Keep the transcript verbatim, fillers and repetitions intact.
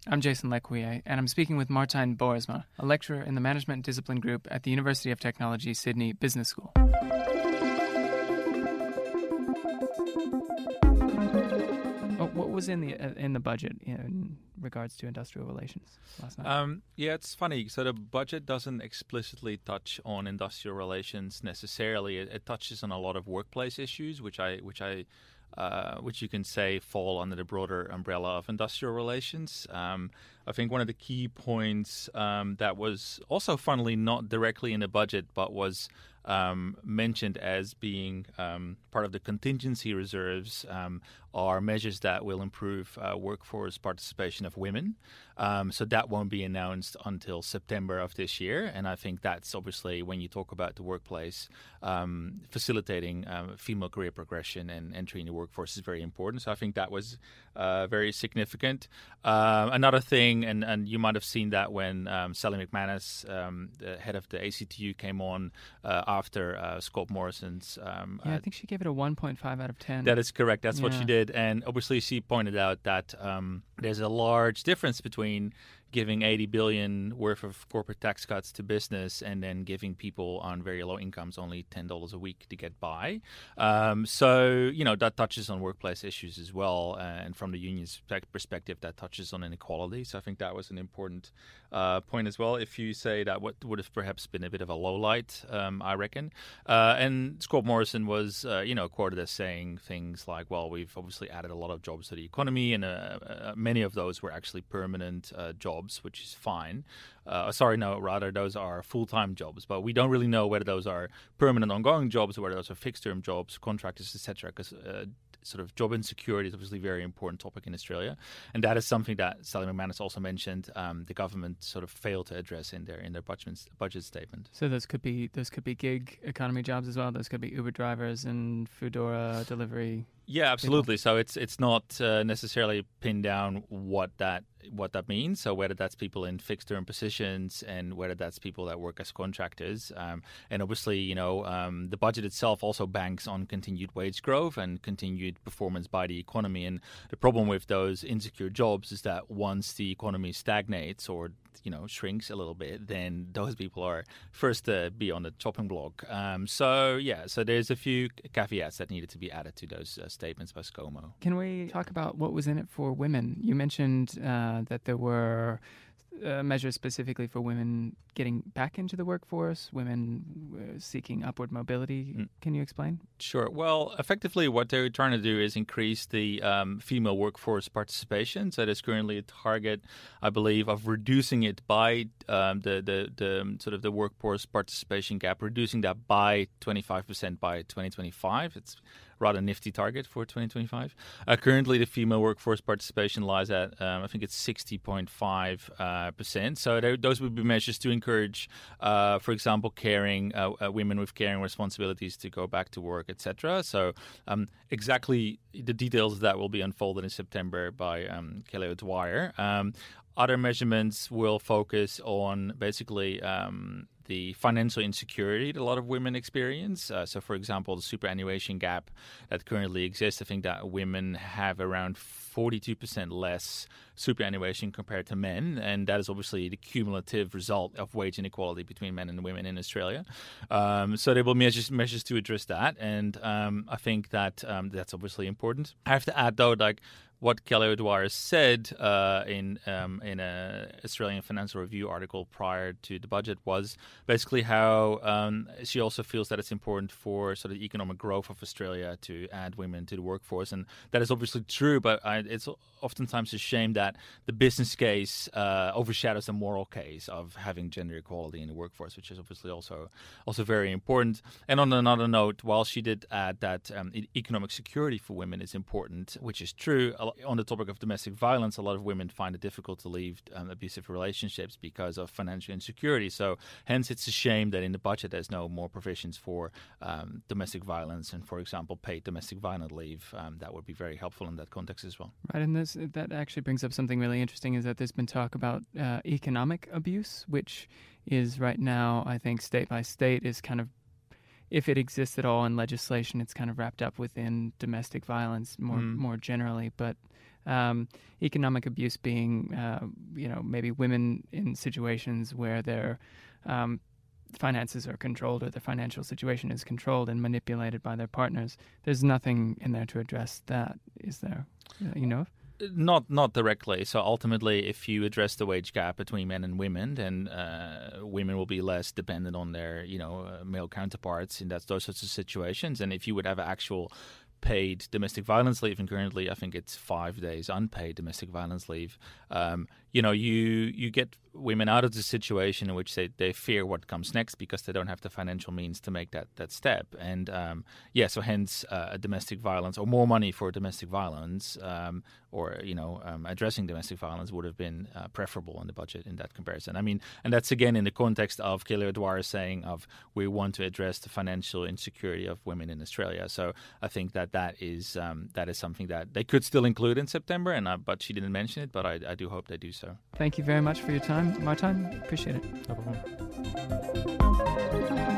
I'm Jason Lequier, and I'm speaking with Martijn Boersma, a lecturer in the Management Discipline Group at the University of Technology, Sydney Business School. Oh, what was in the uh, in the budget in regards to industrial relations last night? Um, yeah, it's funny. So the budget doesn't explicitly touch on industrial relations necessarily. It, it touches on a lot of workplace issues, which I which I uh, which you can say fall under the broader umbrella of industrial relations. Um, I think one of the key points um, that was also, funnily, not directly in the budget, but was um, mentioned as being um, part of the contingency reserves um, are measures that will improve uh, workforce participation of women. Um, so that won't be announced until September of this year. And I think that's obviously, when you talk about the workplace, um, facilitating um, female career progression and entry in the workforce is very important. So I think that was uh, very significant. Uh, another thing, and, and you might have seen that when um, Sally McManus, um, the head of the A C T U, came on uh, after uh, Scott Morrison's. Um, yeah, I uh, think she gave it a one point five out of ten. That is correct. That's yeah. what she did. And obviously she pointed out that um, there's a large difference between giving eighty billion dollars worth of corporate tax cuts to business and then giving people on very low incomes only ten dollars a week to get by. Um, so, you know, that touches on workplace issues as well. Uh, and from the union's perspective, that touches on inequality. So I think that was an important uh, point as well. If you say that what would have perhaps been a bit of a low light, um, I reckon. Uh, and Scott Morrison was, uh, you know, quoted as saying things like, well, we've obviously added a lot of jobs to the economy, and uh, uh, many of those were actually permanent uh, jobs, which is fine. Uh, sorry, no, rather those are full-time jobs, but we don't really know whether those are permanent ongoing jobs or whether those are fixed-term jobs, contractors, et cetera, because uh, sort of job insecurity is obviously a very important topic in Australia, and that is something that Sally McManus also mentioned. Um, the government sort of failed to address in their in their budget budget statement. So those could be those could be gig economy jobs as well. Those could be Uber drivers and Foodora delivery. Yeah, absolutely. So it's it's not uh, necessarily pinned down what that what that means. So whether that's people in fixed term positions and whether that's people that work as contractors, um, and obviously, you know, um, the budget itself also banks on continued wage growth and continued performance by the economy. And the problem with those insecure jobs is that once the economy stagnates or you know shrinks a little bit, then those people are first to be on the chopping block. Um, so yeah, so there's a few caveats that needed to be added to those uh, statements by ScoMo. Can we talk about what was in it for women? You mentioned uh, that there were uh, measures specifically for women getting back into the workforce, women uh, seeking upward mobility. Mm. Can you explain? Sure. Well, effectively, what they're trying to do is increase the um, female workforce participation. So there's currently a target, I believe, of reducing it by um, the, the, the um, sort of the workforce participation gap, reducing that by twenty-five percent by twenty twenty-five. It's rather nifty target for twenty twenty-five. Uh, currently, the female workforce participation lies at, um, I think it's sixty point five percent. So there, those would be measures to encourage, uh, for example, caring uh, uh, women with caring responsibilities to go back to work, et cetera. So um, exactly the details of that will be unfolded in September by um, Kelly O'Dwyer. Um, other measurements will focus on basically um, the financial insecurity that a lot of women experience. Uh, so, for example, the superannuation gap that currently exists, I think that women have around forty-two percent less superannuation compared to men, and that is obviously the cumulative result of wage inequality between men and women in Australia. Um, so there will be measures, measures to address that, and um, I think that um, that's obviously important. I have to add, though, like what Kelly O'Dwyer said uh, in um, in a Australian Financial Review article prior to the budget was basically how um, she also feels that it's important for sort of the economic growth of Australia to add women to the workforce, and that is obviously true. But I, it's oftentimes a shame that the business case uh, overshadows the moral case of having gender equality in the workforce, which is obviously also also very important. And on another note, while she did add that um, economic security for women is important, which is true. On the topic of domestic violence, a lot of women find it difficult to leave um, abusive relationships because of financial insecurity. So hence it's a shame that in the budget there's no more provisions for um, domestic violence and, for example, paid domestic violence leave. Um, that would be very helpful in that context as well. Right, and this that actually brings up something really interesting, is that there's been talk about uh, economic abuse, which is right now, I think, state by state is kind of, if it exists at all in legislation, it's kind of wrapped up within domestic violence more mm. more generally. But Um, economic abuse being, uh, you know, maybe women in situations where their um, finances are controlled or their financial situation is controlled and manipulated by their partners. There's nothing in there to address that, is there? Uh, you know? Not not directly. So ultimately, if you address the wage gap between men and women, then uh, women will be less dependent on their, you know, uh, male counterparts in that those sorts of situations. And if you would have actual paid domestic violence leave, and currently I think it's five days unpaid domestic violence leave, um, you know, you you get women out of the situation in which they, they fear what comes next because they don't have the financial means to make that, that step. And um, yeah, so hence uh, domestic violence or more money for domestic violence um, or, you know, um, addressing domestic violence would have been uh, preferable in the budget in that comparison. I mean, and that's again in the context of Kayla Dwyer saying of we want to address the financial insecurity of women in Australia. So I think that that is um, that is something that they could still include in September, and uh, but she didn't mention it, but I, I do hope they do so. Thank you very much for your time, Martijn. Appreciate it. No problem.